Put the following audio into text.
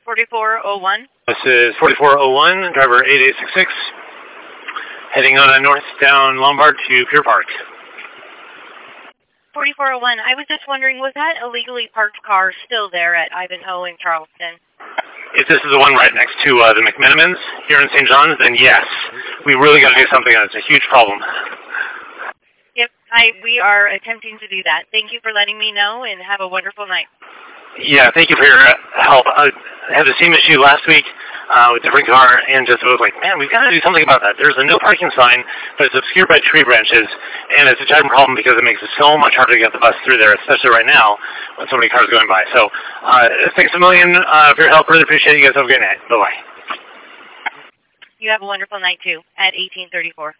4401. This is 4401, driver 8866, heading on a north down Lombard to Pier Park. 4401, I was just wondering, was that illegally parked car still there at Ivanhoe in Charleston? If this is the one right next to the McMenamins here in St. John's, then yes. We really got to do something. It's a huge problem. Yep, we are attempting to do that. Thank you for letting me know, and have a wonderful night. Yeah, thank you for your help. I had the same issue last week with a different car, and just was like, man, we've got to do something about that. There's a no parking sign, but it's obscured by tree branches, and it's a giant problem because it makes it so much harder to get the bus through there, especially right now when so many cars are going by. So thanks a million for your help. Really appreciate it. You guys have a great night. Bye-bye. You have a wonderful night, too, at 1834.